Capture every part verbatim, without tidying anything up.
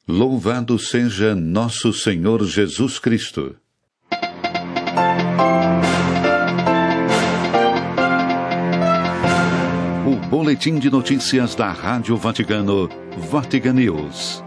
Louvado seja nosso Senhor Jesus Cristo. O boletim de notícias da Rádio Vaticano, Vatican News.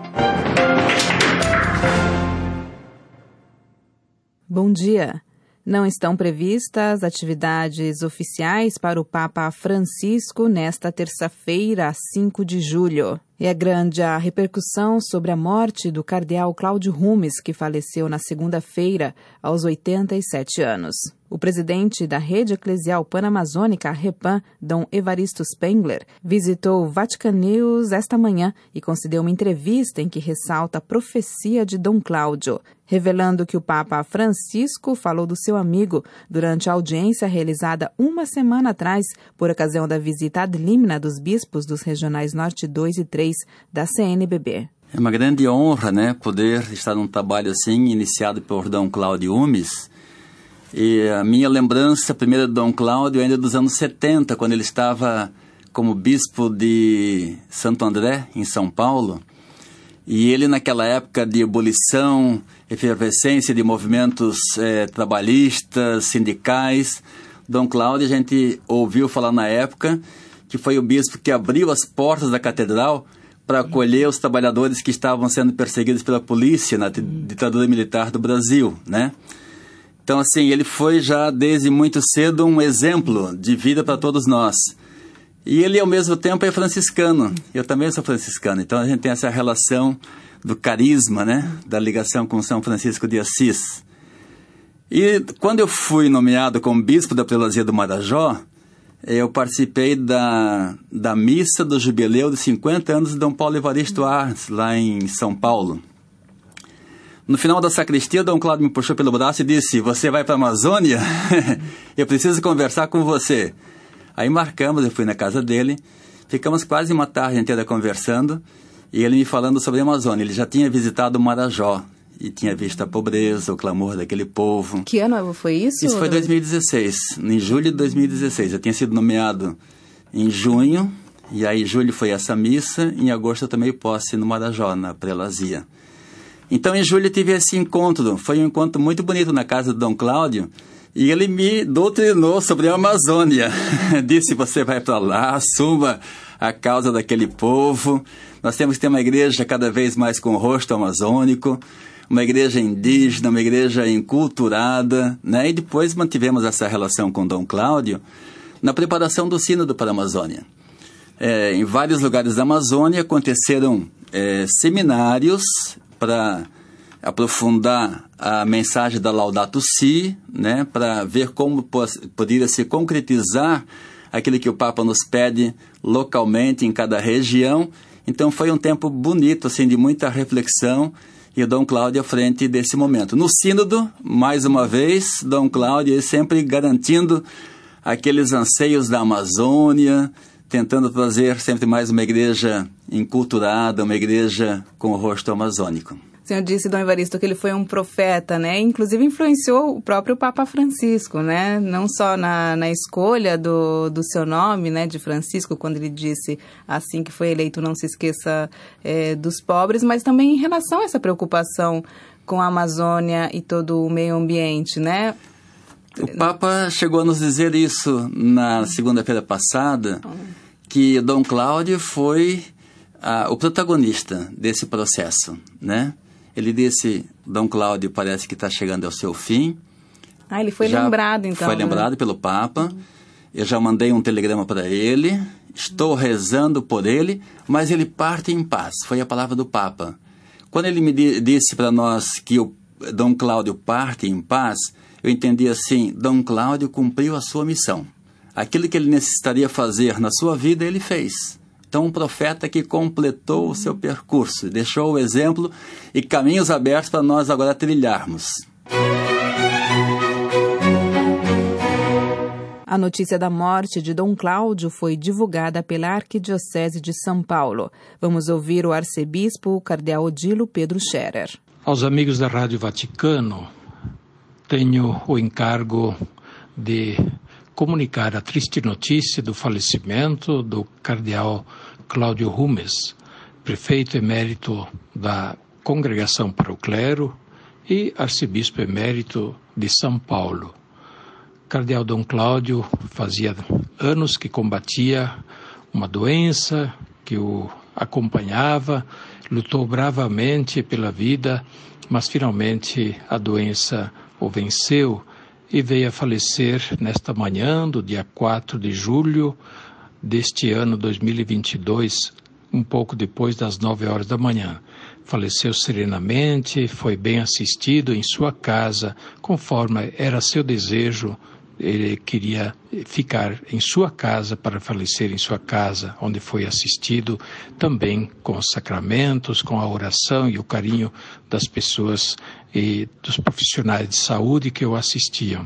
Bom dia. Não estão previstas atividades oficiais para o Papa Francisco nesta terça-feira, cinco de julho. É grande a repercussão sobre a morte do cardeal Cláudio Rumes, que faleceu na segunda-feira, aos oitenta e sete anos. O presidente da Rede Eclesial Panamazônica, REPAM, Dom Evaristo Spengler, visitou o Vatican News esta manhã e concedeu uma entrevista em que ressalta a profecia de Dom Cláudio, revelando que o Papa Francisco falou do seu amigo durante a audiência realizada uma semana atrás por ocasião da visita ad limina dos bispos dos regionais Norte dois e três da C N B B. É uma grande honra, né, poder estar num trabalho assim, iniciado por Dom Cláudio Rumes. E a minha lembrança primeira de Dom Cláudio ainda dos anos setenta, quando ele estava como bispo de Santo André, em São Paulo. E ele, naquela época de ebulição, efervescência de movimentos eh, trabalhistas, sindicais, Dom Cláudio, a gente ouviu falar na época que foi o bispo que abriu as portas da catedral para acolher os trabalhadores que estavam sendo perseguidos pela polícia na ditadura militar do Brasil, né? Então, assim, ele foi já desde muito cedo um exemplo de vida para todos nós. E ele, ao mesmo tempo, é franciscano. Eu também sou franciscano. Então, a gente tem essa relação do carisma, né? Da ligação com São Francisco de Assis. E quando eu fui nomeado como bispo da prelazia do Marajó, eu participei da, da missa do jubileu de cinquenta anos de Dom Paulo Evaristo Arns, lá em São Paulo. No final da sacristia, Dom Cláudio me puxou pelo braço e disse: "Você vai para a Amazônia? Eu preciso conversar com você." Aí marcamos, eu fui na casa dele, ficamos quase uma tarde inteira conversando, e ele me falando sobre a Amazônia. Ele já tinha visitado o Marajó e tinha visto a pobreza, o clamor daquele povo. Que ano foi isso? Isso foi em dois mil e dezesseis, em julho de dois mil e dezesseis. Eu tinha sido nomeado em junho, e aí em julho foi essa missa, em agosto eu tomei posse no Marajó, na prelazia. Então, em julho, eu tive esse encontro. Foi um encontro muito bonito na casa do Dom Cláudio. E ele me doutrinou sobre a Amazônia. Disse: "Você vai para lá, assuma a causa daquele povo. Nós temos que ter uma igreja cada vez mais com o rosto amazônico, uma igreja indígena, uma igreja enculturada." Né? E depois mantivemos essa relação com Dom Cláudio na preparação do Sínodo para a Amazônia. É, em vários lugares da Amazônia aconteceram é, seminários para aprofundar a mensagem da Laudato Si, né, para ver como poderia se concretizar aquilo que o Papa nos pede localmente em cada região. Então foi um tempo bonito, assim, de muita reflexão, e o Dom Cláudio à frente desse momento. No Sínodo, mais uma vez, Dom Cláudio sempre garantindo aqueles anseios da Amazônia, tentando trazer sempre mais uma igreja enculturada, uma igreja com o rosto amazônico. O senhor disse, Dom Evaristo, que ele foi um profeta, né? Inclusive influenciou o próprio Papa Francisco, né? Não só na, na escolha do, do seu nome, né? De Francisco, quando ele disse, assim que foi eleito, não se esqueça é, dos pobres, mas também em relação a essa preocupação com a Amazônia e todo o meio ambiente, né? O Papa chegou a nos dizer isso na segunda-feira passada, que Dom Cláudio foi ah, o protagonista desse processo, né? Ele disse: "Dom Cláudio parece que está chegando ao seu fim." Ah, ele foi já lembrado, então. Foi lembrado, né, pelo Papa. Uhum. Eu já mandei um telegrama para ele, estou rezando por ele, mas ele parte em paz. Foi a palavra do Papa. Quando ele me di- disse para nós que o Dom Cláudio parte em paz, eu entendi assim: Dom Cláudio cumpriu a sua missão. Aquilo que ele necessitaria fazer na sua vida, ele fez. Então, um profeta que completou o seu percurso, deixou o exemplo e caminhos abertos para nós agora trilharmos. A notícia da morte de Dom Cláudio foi divulgada pela Arquidiocese de São Paulo. Vamos ouvir o arcebispo, o cardeal Odilo Pedro Scherer. Aos amigos da Rádio Vaticano, tenho o encargo de comunicar a triste notícia do falecimento do cardeal Cláudio Rumes, prefeito emérito da Congregação para o Clero e arcebispo emérito de São Paulo. Cardeal Dom Cláudio fazia anos que combatia uma doença que o acompanhava, lutou bravamente pela vida, mas finalmente a doença o venceu e veio a falecer nesta manhã do dia quatro de julho deste ano dois mil e vinte e dois, um pouco depois das nove horas da manhã. Faleceu serenamente, foi bem assistido em sua casa, conforme era seu desejo. Ele queria ficar em sua casa para falecer em sua casa, onde foi assistido também com os sacramentos, com a oração e o carinho das pessoas e dos profissionais de saúde que o assistiam.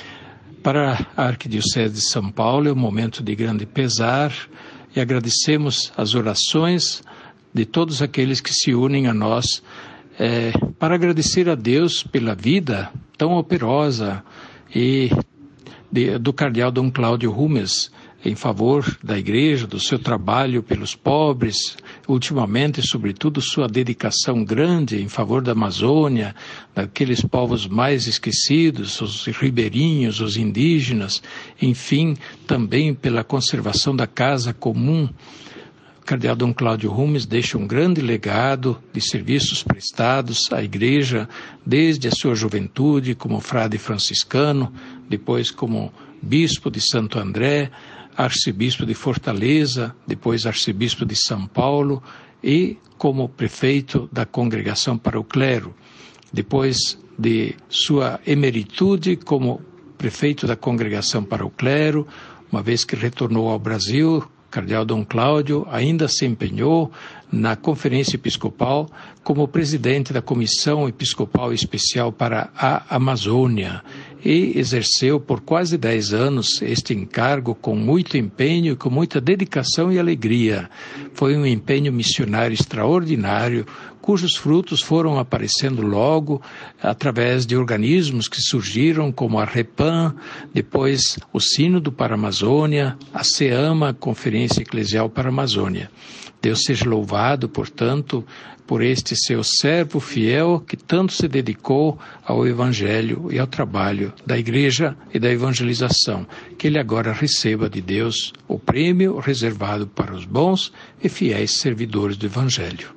Para a Arquidiocese de São Paulo é um momento de grande pesar e agradecemos as orações de todos aqueles que se unem a nós é, para agradecer a Deus pela vida tão operosa e de, do cardeal Dom Cláudio Rumes em favor da igreja, do seu trabalho pelos pobres, ultimamente, sobretudo, sua dedicação grande em favor da Amazônia, daqueles povos mais esquecidos, os ribeirinhos, os indígenas, enfim, também pela conservação da casa comum. O cardeal Dom Cláudio Rumes deixa um grande legado de serviços prestados à igreja desde a sua juventude como frade franciscano, depois como bispo de Santo André, arcebispo de Fortaleza, depois arcebispo de São Paulo e como prefeito da Congregação para o Clero, depois de sua emeritude como prefeito da Congregação para o Clero, uma vez que retornou ao Brasil, cardeal Dom Cláudio ainda se empenhou na Conferência Episcopal como presidente da Comissão Episcopal Especial para a Amazônia e exerceu por quase dez anos este encargo com muito empenho e com muita dedicação e alegria. Foi um empenho missionário extraordinário, cujos frutos foram aparecendo logo através de organismos que surgiram como a REPAM, depois o Sínodo para a Amazônia, a SEAMA, Conferência Eclesial para a Amazônia. Deus seja louvado, portanto, por este seu servo fiel que tanto se dedicou ao Evangelho e ao trabalho da Igreja e da evangelização, que ele agora receba de Deus o prêmio reservado para os bons e fiéis servidores do Evangelho.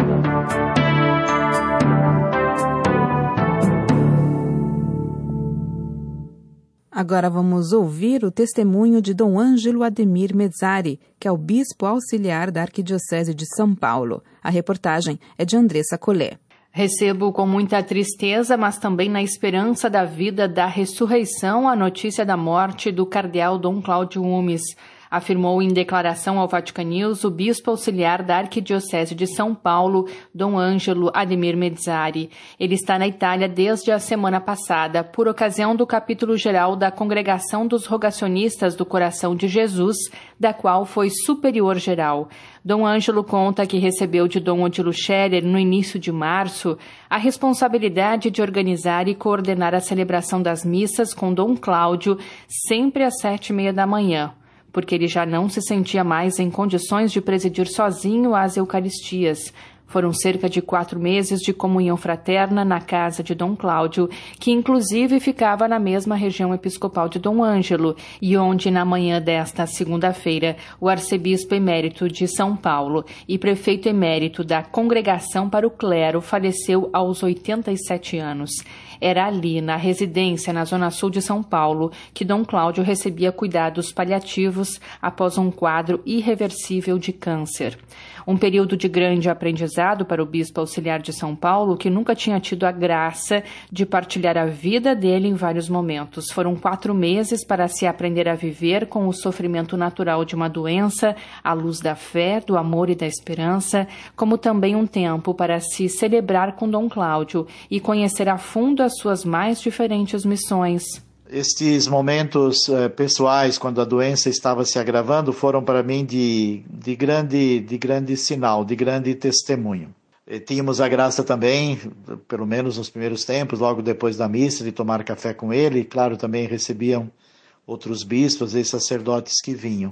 Agora vamos ouvir o testemunho de Dom Ângelo Ademir Mezzari, que é o bispo auxiliar da Arquidiocese de São Paulo. A reportagem é de Andressa Collet. Recebo com muita tristeza, mas também na esperança da vida da ressurreição, a notícia da morte do cardeal Dom Cláudio Rumes, afirmou em declaração ao Vatican News o bispo auxiliar da Arquidiocese de São Paulo, Dom Ângelo Ademir Mezzari. Ele está na Itália desde a semana passada, por ocasião do capítulo geral da Congregação dos Rogacionistas do Coração de Jesus, da qual foi superior geral. Dom Ângelo conta que recebeu de Dom Odilo Scherer, no início de março, a responsabilidade de organizar e coordenar a celebração das missas com Dom Cláudio, sempre às sete e meia da manhã. Porque ele já não se sentia mais em condições de presidir sozinho as Eucaristias. Foram cerca de quatro meses de comunhão fraterna na casa de Dom Cláudio, que inclusive ficava na mesma região episcopal de Dom Ângelo, e onde, na manhã desta segunda-feira, o arcebispo emérito de São Paulo e prefeito emérito da Congregação para o Clero faleceu aos oitenta e sete anos. Era ali, na residência na zona sul de São Paulo, que Dom Cláudio recebia cuidados paliativos após um quadro irreversível de câncer. Um período de grande aprendizado para o bispo auxiliar de São Paulo, que nunca tinha tido a graça de partilhar a vida dele em vários momentos. Foram quatro meses para se aprender a viver com o sofrimento natural de uma doença, à luz da fé, do amor e da esperança, como também um tempo para se celebrar com Dom Cláudio e conhecer a fundo as suas mais diferentes missões. Estes momentos eh, pessoais, quando a doença estava se agravando, foram para mim de, de, grande, de grande sinal, de grande testemunho. E tínhamos a graça também, pelo menos nos primeiros tempos, logo depois da missa, de tomar café com ele. E, claro, também recebiam outros bispos e sacerdotes que vinham.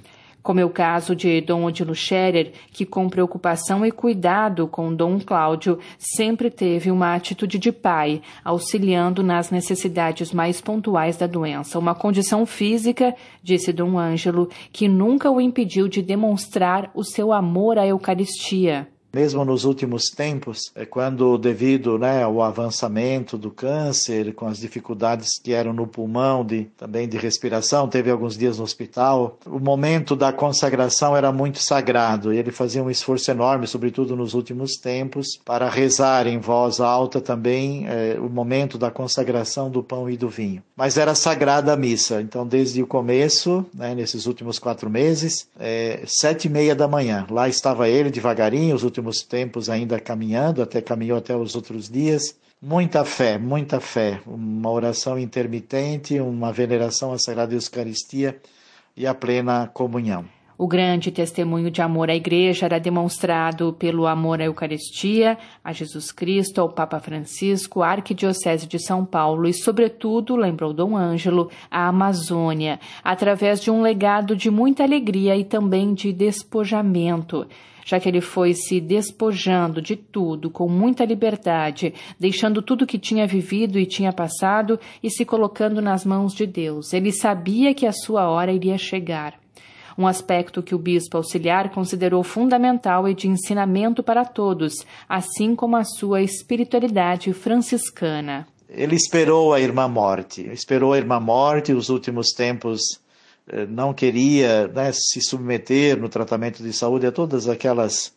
como é o caso de Dom Odilo Scherer, que com preocupação e cuidado com Dom Cláudio sempre teve uma atitude de pai, auxiliando nas necessidades mais pontuais da doença, uma condição física, disse Dom Ângelo, que nunca o impediu de demonstrar o seu amor à Eucaristia. Mesmo nos últimos tempos, é quando devido, né, ao avançamento do câncer, com as dificuldades que eram no pulmão, de, também de respiração, teve alguns dias no hospital, o momento da consagração era muito sagrado e ele fazia um esforço enorme, sobretudo nos últimos tempos, para rezar em voz alta também é, o momento da consagração do pão e do vinho. Mas era sagrada a missa, então desde o começo, né, nesses últimos quatro meses, é, sete e meia da manhã, lá estava ele devagarinho, os últimos tempos ainda caminhando, até caminhou até os outros dias. Muita fé, muita fé, uma oração intermitente, uma veneração à Sagrada Eucaristia e a plena comunhão. O grande testemunho de amor à Igreja era demonstrado pelo amor à Eucaristia, a Jesus Cristo, ao Papa Francisco, à Arquidiocese de São Paulo e, sobretudo, lembrou Dom Ângelo, à Amazônia, através de um legado de muita alegria e também de despojamento, já que ele foi se despojando de tudo com muita liberdade, deixando tudo que tinha vivido e tinha passado e se colocando nas mãos de Deus. Ele sabia que a sua hora iria chegar. Um aspecto que o bispo auxiliar considerou fundamental e de ensinamento para todos, assim como a sua espiritualidade franciscana. Ele esperou a irmã morte, esperou a irmã morte, os últimos tempos não queria, né, se submeter no tratamento de saúde a todas aquelas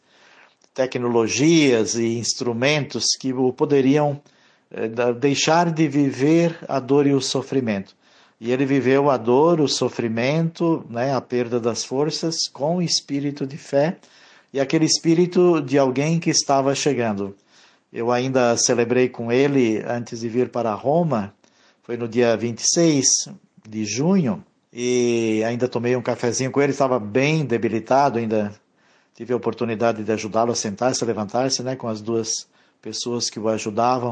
tecnologias e instrumentos que o poderiam eh, deixar de viver a dor e o sofrimento. E ele viveu a dor, o sofrimento, né, a perda das forças com o espírito de fé e aquele espírito de alguém que estava chegando. Eu ainda celebrei com ele antes de vir para Roma, foi no dia vinte e seis de junho, e ainda tomei um cafezinho com ele, estava bem debilitado, ainda tive a oportunidade de ajudá-lo a sentar-se, a levantar-se, né, com as duas pessoas que o ajudavam.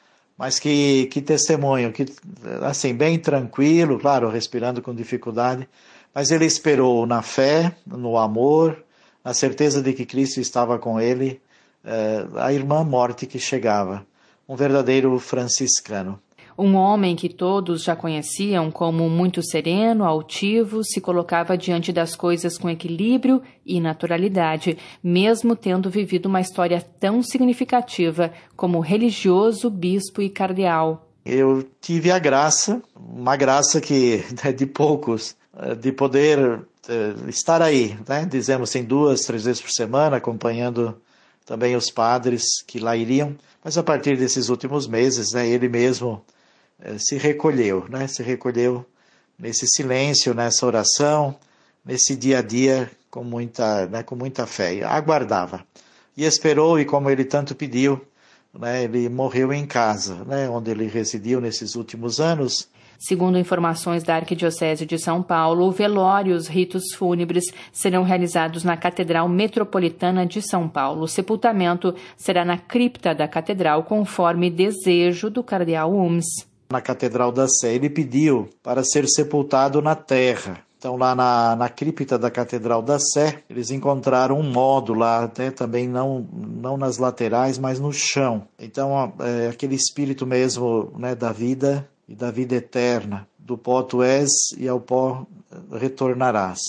Mas que, que testemunho, que, assim, bem tranquilo, claro, respirando com dificuldade, mas ele esperou na fé, no amor, na certeza de que Cristo estava com ele, eh, a irmã morte que chegava, um verdadeiro franciscano. Um homem que todos já conheciam como muito sereno, altivo, se colocava diante das coisas com equilíbrio e naturalidade, mesmo tendo vivido uma história tão significativa como religioso, bispo e cardeal. Eu tive a graça, uma graça que é de poucos, de poder estar aí, né? Dizemos assim, duas, três vezes por semana, acompanhando também os padres que lá iriam. Mas a partir desses últimos meses, né, ele mesmo se recolheu, né? Se recolheu nesse silêncio, nessa oração, nesse dia a dia com muita, né, com muita fé. Aguardava e esperou, e como ele tanto pediu, né, ele morreu em casa, né, onde ele residiu nesses últimos anos. Segundo informações da Arquidiocese de São Paulo, o velório e os ritos fúnebres serão realizados na Catedral Metropolitana de São Paulo. O sepultamento será na cripta da Catedral, conforme desejo do cardeal Umes. Na Catedral da Sé, ele pediu para ser sepultado na terra. Então, lá na, na cripta da Catedral da Sé, eles encontraram um módulo lá, né, também não, não nas laterais, mas no chão. Então, é, aquele espírito mesmo, né, da vida e da vida eterna. Do pó tu és e ao pó retornarás.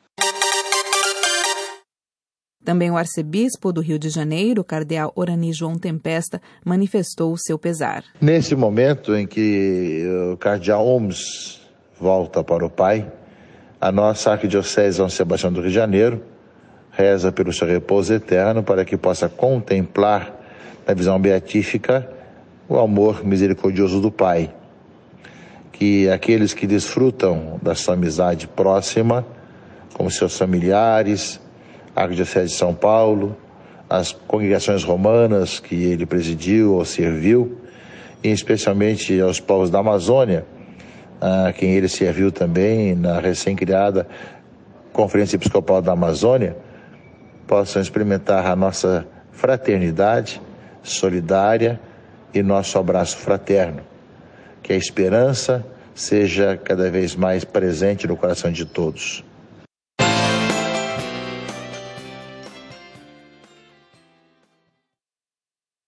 Também o arcebispo do Rio de Janeiro, o cardeal Orani João Tempesta, manifestou o seu pesar. Nesse momento em que o cardeal Umes volta para o Pai, a nossa Arquidiocese de São Sebastião do Rio de Janeiro reza pelo seu repouso eterno para que possa contemplar na visão beatífica o amor misericordioso do Pai. Que aqueles que desfrutam da sua amizade próxima, como seus familiares, a Arquidiocese de São Paulo, as congregações romanas que ele presidiu ou serviu, e especialmente aos povos da Amazônia, a quem ele serviu também na recém-criada Conferência Episcopal da Amazônia, possam experimentar a nossa fraternidade solidária e nosso abraço fraterno. Que a esperança seja cada vez mais presente no coração de todos.